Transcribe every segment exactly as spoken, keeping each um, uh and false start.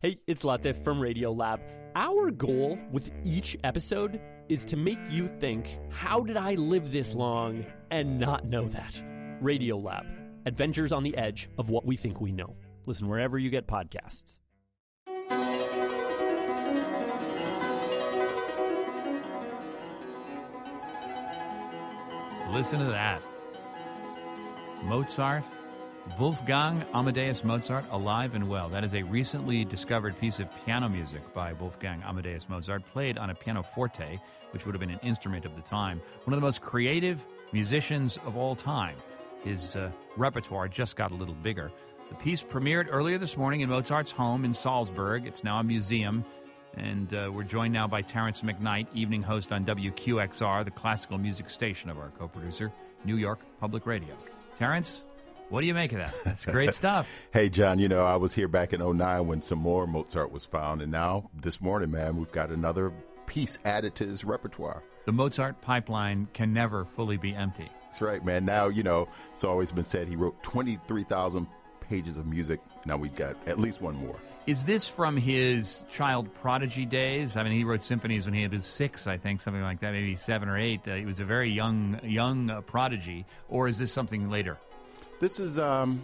Hey, it's Latif from Radiolab. Our goal with each episode is to make you think, how did I live this long and not know that? Radiolab, adventures on the edge of what we think we know. Listen wherever you get podcasts. Listen to that. Mozart, Wolfgang Amadeus Mozart, alive and well. That is a recently discovered piece of piano music by Wolfgang Amadeus Mozart, played on a pianoforte, which would have been an instrument of the time. One of the most creative musicians of all time. His uh, repertoire just got a little bigger. The piece premiered earlier this morning in Mozart's home in Salzburg. It's now a museum. And uh, we're joined now by Terrence McKnight, evening host on W Q X R, the classical music station of our co-producer, New York Public Radio. Terrence, what do you make of that? That's great stuff. Hey, John, you know, I was here back in oh nine when some more Mozart was found. And now, this morning, man, we've got another piece added to his repertoire. The Mozart pipeline can never fully be empty. That's right, man. Now, you know, it's always been said he wrote twenty-three thousand pages of music. Now we've got at least one more. Is this from his child prodigy days? I mean, he wrote symphonies when he was six, I think, something like that, maybe seven or eight. Uh, he was a very young young uh, prodigy. Or is this something later? This is um,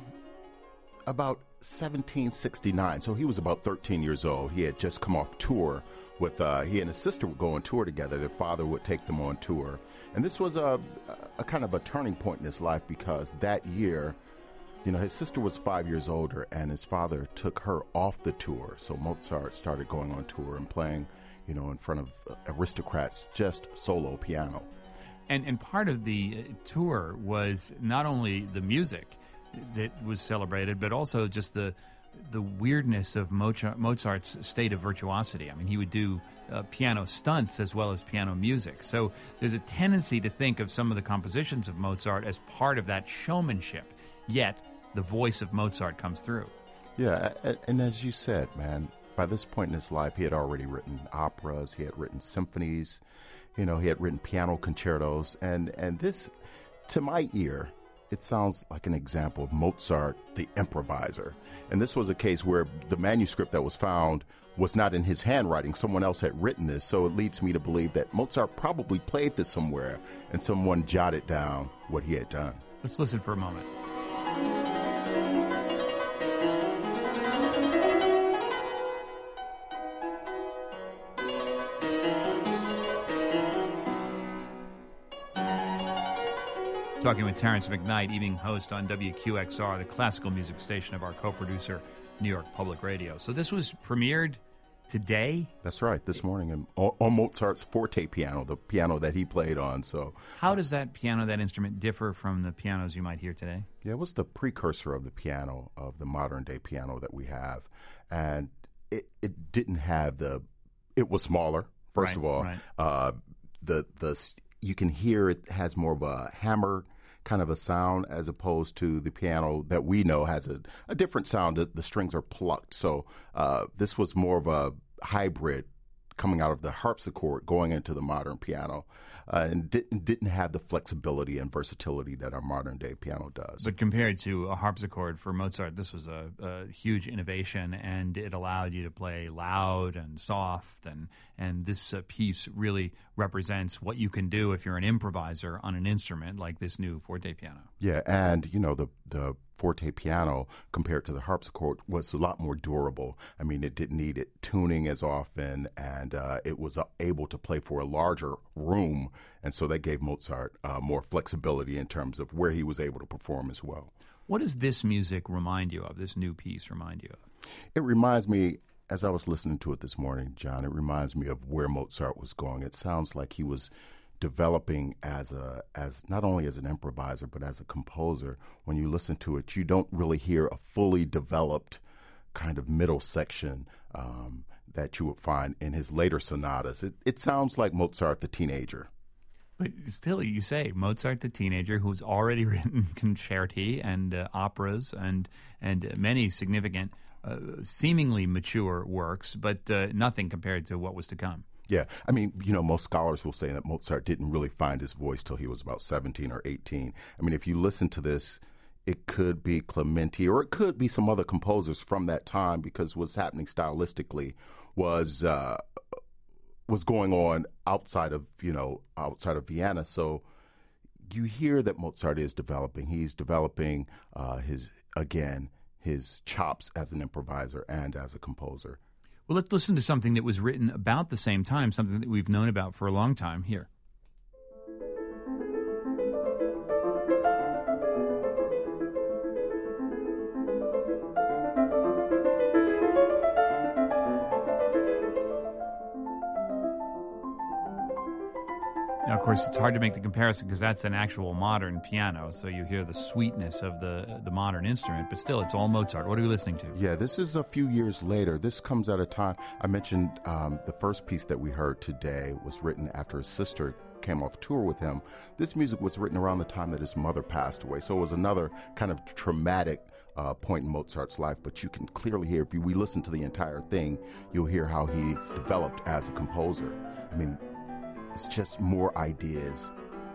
about seventeen sixty-nine. So he was about thirteen years old. He had just come off tour with, uh, he and his sister would go on tour together. Their father would take them on tour. And this was a, a kind of a turning point in his life because that year, you know, his sister was five years older, and his father took her off the tour. So Mozart started going on tour and playing, you know, in front of aristocrats, just solo piano. And and part of the tour was not only the music that was celebrated, but also just the the weirdness of Mozart, Mozart's state of virtuosity. I mean, he would do uh, piano stunts as well as piano music. So there's a tendency to think of some of the compositions of Mozart as part of that showmanship. Yet the voice of Mozart comes through. Yeah, and as you said, man, by this point in his life, he had already written operas, he had written symphonies, you know, he had written piano concertos, and, and this, to my ear, it sounds like an example of Mozart, the improviser. And this was a case where the manuscript that was found was not in his handwriting. Someone else had written this, so it leads me to believe that Mozart probably played this somewhere, and someone jotted down what he had done. Let's listen for a moment. Talking with Terrence McKnight, evening host on W Q X R, the classical music station of our co-producer, New York Public Radio. So this was premiered today? That's right, this morning, and on, on Mozart's forte piano, the piano that he played on. So, how does that piano, that instrument, differ from the pianos you might hear today? Yeah, it was the precursor of the piano, of the modern-day piano that we have. And it, it didn't have the, it was smaller, first right, of all. Right. Uh, the the you can hear it has more of a hammer kind of a sound as opposed to the piano that we know has a, a different sound. The, the strings are plucked. So uh, this was more of a hybrid coming out of the harpsichord going into the modern piano, uh, and didn't, didn't have the flexibility and versatility that our modern-day piano does. But compared to a harpsichord for Mozart, this was a, a huge innovation, and it allowed you to play loud and soft, and, and this uh, piece really represents what you can do if you're an improviser on an instrument like this new forte piano. Yeah, and, you know, the the forte piano compared to the harpsichord was a lot more durable. I mean, it didn't need it tuning as often, and uh, it was uh, able to play for a larger room, and so that gave Mozart uh, more flexibility in terms of where he was able to perform as well. What does this music remind you of, this new piece remind you of? It reminds me, as I was listening to it this morning, John, it reminds me of where Mozart was going. It sounds like he was developing as a as not only as an improviser but as a composer. When you listen to it, you don't really hear a fully developed kind of middle section um, that you would find in his later sonatas. It, it sounds like Mozart the teenager. But still, you say Mozart the teenager, who's already written concerti and uh, operas and and many significant, uh, seemingly mature works, but uh, nothing compared to what was to come. Yeah, I mean, you know, most scholars will say that Mozart didn't really find his voice till he was about seventeen or eighteen. I mean, if you listen to this, it could be Clementi, or it could be some other composers from that time, because what's happening stylistically was uh, was going on outside of, you know, outside of Vienna. So you hear that Mozart is developing. He's developing uh, his, again, his chops as an improviser and as a composer. Well, let's listen to something that was written about the same time, something that we've known about for a long time here. Now, of course, it's hard to make the comparison because that's an actual modern piano, so you hear the sweetness of the the modern instrument, but still, it's all Mozart. What are we listening to? Yeah, this is a few years later. This comes at a time, I mentioned um, the first piece that we heard today was written after his sister came off tour with him. This music was written around the time that his mother passed away, so it was another kind of traumatic uh, point in Mozart's life, but you can clearly hear, if you, we listen to the entire thing, you'll hear how he's developed as a composer. I mean, it's just more ideas.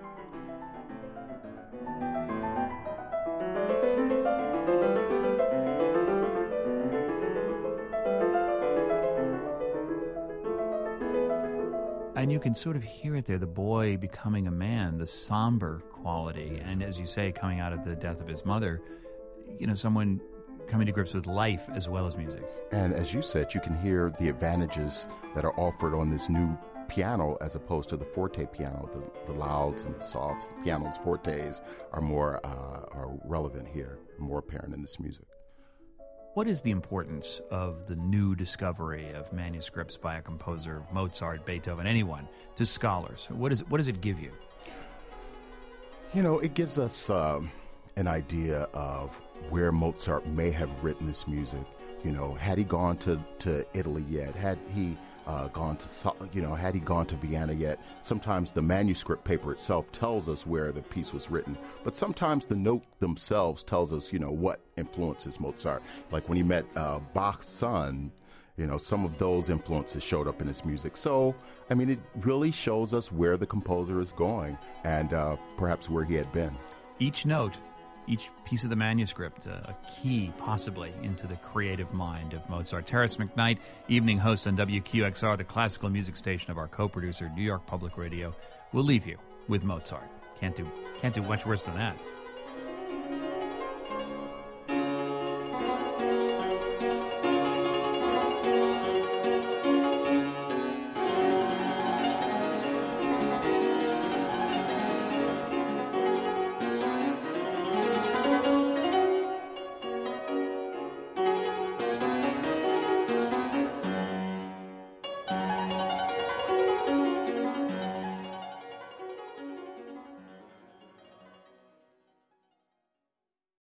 And you can sort of hear it there, the boy becoming a man, the somber quality. And as you say, coming out of the death of his mother, you know, someone coming to grips with life as well as music. And as you said, you can hear the advantages that are offered on this new piano as opposed to the forte piano. The, the louds and the softs, the pianos, fortes are more uh, are relevant here, more apparent in this music. What is the importance of the new discovery of manuscripts by a composer, Mozart, Beethoven, anyone, to scholars? What, is, what does it give you? You know, it gives us um, an idea of where Mozart may have written this music. You know, had he gone to, to Italy yet? Had he uh, gone to, you know, had he gone to Vienna yet? Sometimes the manuscript paper itself tells us where the piece was written, but sometimes the note themselves tells us, you know, what influences Mozart. Like when he met uh, Bach's son, you know, some of those influences showed up in his music. So, I mean, it really shows us where the composer is going and uh, perhaps where he had been. Each note, each piece of the manuscript, uh, a key, possibly, into the creative mind of Mozart. Terrence McKnight, evening host on W Q X R, the classical music station of our co-producer, New York Public Radio. We'll leave you with Mozart. Can't do, can't do much worse than that.